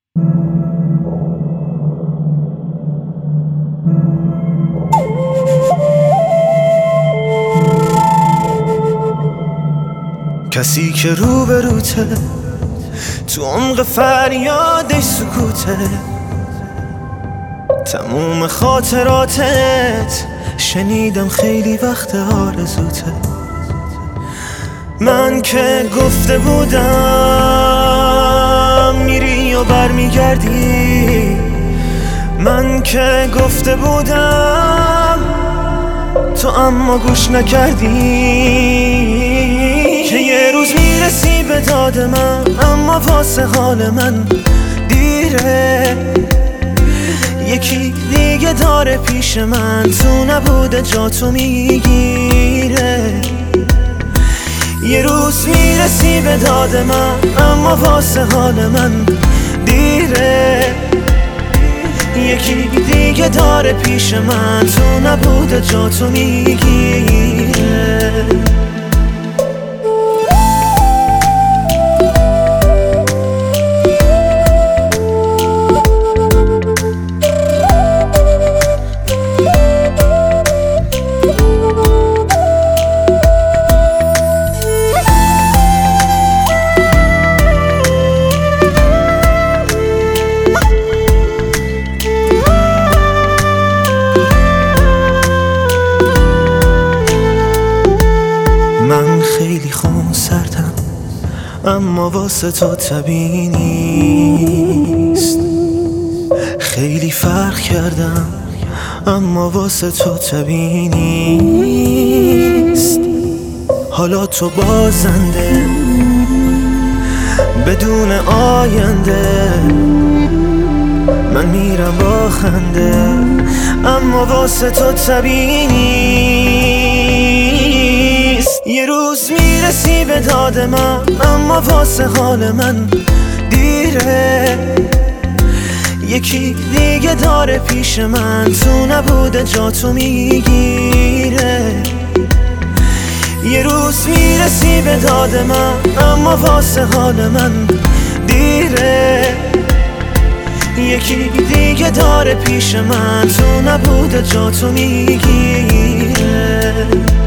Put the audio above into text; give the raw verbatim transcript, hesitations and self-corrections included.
کسی که روبروته تو عمق فریادش سکوته، تموم خاطراتت شنیدم خیلی وقت آرزوته. من که گفته بودم میری و برمیگردی، من که گفته بودم تو اما گوش نکردی. که یه روز میرسی به داد من اما واسه حال من دیره. یکی دیگه داره پیش من تو نبوده جا تو میگیره. یه روز میرسی به داد من اما واسه حال من دیره. یکی دیگه داره پیش من تو نبوده جا تو میگیره. من خیلی خونسردم اما واسه تو طبیعی نیست. خیلی فرق کردم اما واسه تو طبیعی نیست. حالا تو بازنده بدون آینده، من میرم با خنده اما واسه تو طبیعی نیست. یه روز میرسی به داد من اما واسه حال من دیره. یکی دیگه داره پیش من تو نبوده جا تو میگیره. یه روز میرسی به داد من اما واسه حال من دیره. یکی دیگه داره پیش من تو نبوده جا تو میگیره.